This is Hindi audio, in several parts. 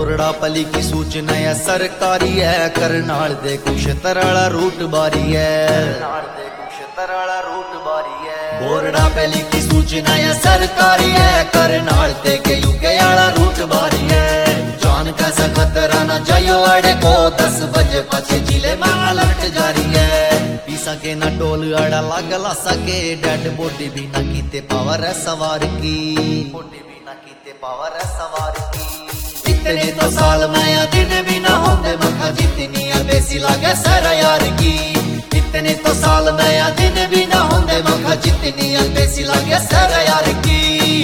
बोरड़ा पली की सूचना है सरकारी है, करनाल दे कुशतराला रूट बारी है, बोरड़ा पली की सूचना है सरकारी है, करनाल दे के यूके आला रूट बारी है। जान कैसा खतरा न जायो अड़े को 10 बजे पचे जिले में अलर्ट जारी है। पी सके न टोल अड़ा लागला सके, डेड बॉडी भी न कीते पावर है सवार की, पावर है सवार की। इतने तो साल में या दिन भी ना होंगे मखा जितनी बेसी लागे सर यार की। इतने तो साल में या दिन भी ना होंगे मखा जितनी बेसी लागे सर यार की।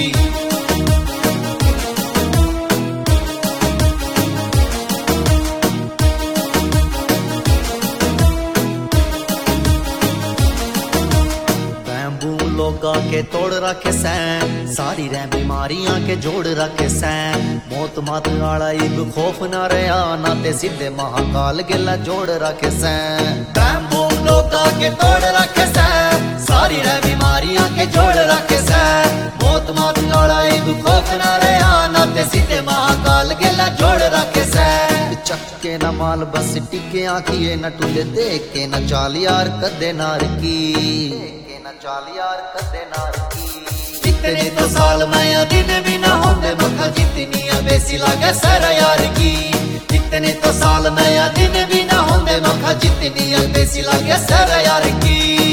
लोगा के तोड़ रखे सैं, सारी रह बीमारियां के जोड़ रखे सैं। मौत मात आला इब खौफ ना रहा, ना ते सीधे महाकाल गिला जोड़ रखे सैं। बैम्बू लोगा के तोड़ रखे सैं, सारी रह बीमारियां के जोड़ रखे सैं। मौत मात आला इब खौफ ना रहा, ना ते सीधे महाकाल गिला जोड़ रखे सैं। चक्के न माल बस टिके आखिए, न टूले देख के न चाल यार कदे नार की, चाल यार कदे नार की। इतने तो साल में या दिन भी ना होंगे मखा जितनी बेसी लागे सर यार की। इतने तो साल में या दिन भी ना होंगे मखा जितनी बेसी लागे सर यार की।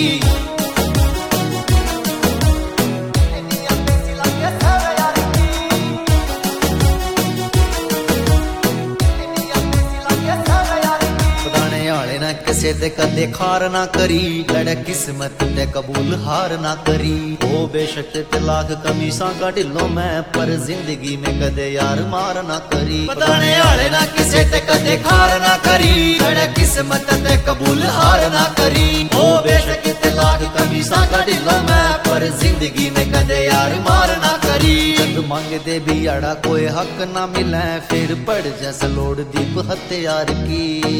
किसे दे कदे खार ना करी, लड़े किस्मत दे कबूल हार ना करी। ओ बेशक ते लाख कमीसा का ढिलो मैं, पर जिंदगी में कदे यार मार ना करी। बताने आले ना किसे ते कदे खार ना करी, लड़े किस्मत दे कबूल हार ना करी। ओ बेशक ते लाख कमीसा का ढिलो मैं, पर जिंदगी में कदे यार मार ना करी। जग मांग दे भी अड़ा कोई हक ना मिले, फिर पड़ जैसा लोड दीप हत्यार की,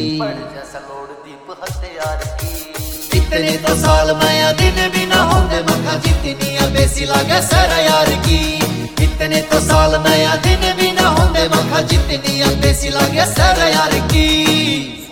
हत्यार की। इतने तो साल में या दिन भी ना होंगे मखा जितनी बेसी लागे सर यार की। इतने तो साल में या दिन भी ना होंगे मखा जितनी बेसी लागे सर यार की।